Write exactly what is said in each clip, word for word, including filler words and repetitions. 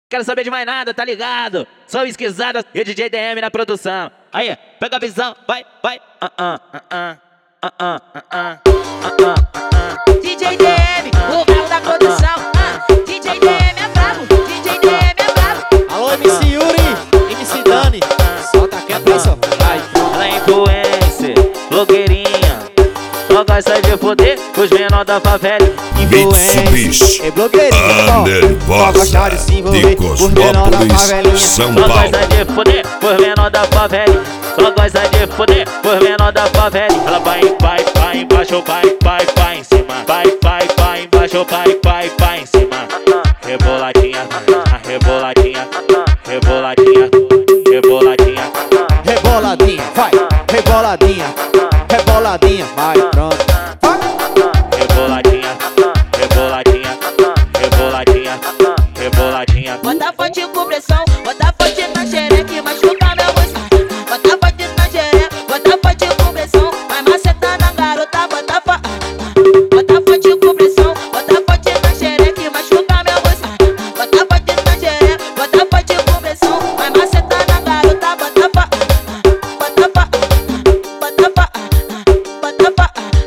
Quero saber de mais nada, tá ligado? Sou esquisada e D J D M na produção. Aí, pega a visão, vai, vai. Ah, ah, ah, ah, ah, ah, ah, ah, ah, ah. D J D M, o brabo da produção. Ah, D J D M é brabo, D J D M é brabo. Alô, M C Yuri, M C Dani, solta aqui a pressão. Vai. Ela é influencer, blogueirinha, só gosta de foder os menor da favela. Influencer, é blogueirinha, só gosta de se envolver os menor da favelinha. Só gosta de foder os menor da favela. Só gosta de foder os menor da favela. Ela vai, vai, vai embaixo, vai, vai, vai em cima. Vai, vai, vai embaixo, vai, vai, vai em cima. Reboladinha, reboladinha, reboladinha, reboladinha. Reboladinha, vai, reboladinha, reboladinha, vai, pronto. Vai. Reboladinha, reboladinha, reboladinha, reboladinha. Bota forte com pressão, bota forte na xereca e machuca meu rosto. Bota forte na xereca, bota forte com pressão, vai macetar na garota, bota forte. Bota forte com pressão, bota forte na xereca e machuca meu rosto. Bota forte na xereca, bota forte com pressão, vai macetar na garota, bota forte. Bota forte, bota forte, bota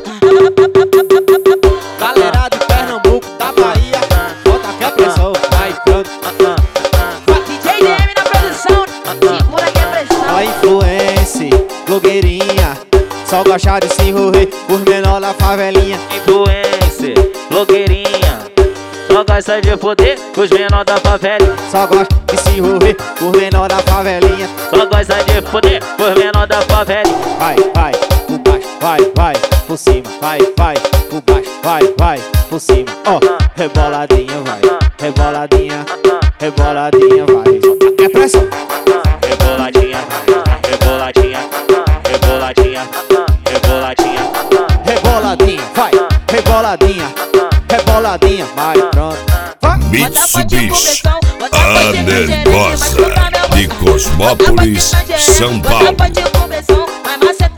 forte. Galera de Pernambuco, da Bahia, bota aqui a pressão, vai, pronto. D J D M na produção, segura aqui a pressão. A influencer, blogueirinha, só gosta de se envolver os menor da favelinha. Influencer, blogueirinha, só gosta de foder os menor da favela. Só gosta de se envolver os menor da favelinha. Só gosta de foder os menor da favela. Vai, vai, por baixo, vai, vai, por cima, vai, vai, por baixo, vai, vai, por cima. Ó, reboladinha, vai, reboladinha, reboladinha, vai. É pressão. Reboladinha, reboladinha, reboladinha, reboladinha. Reboladinha, vai, reboladinha, reboladinha, vai, pronto. Vai. Mitsubishi, a nervosa de Cosmópolis, São Paulo. Bota forte com pressão, vai macetar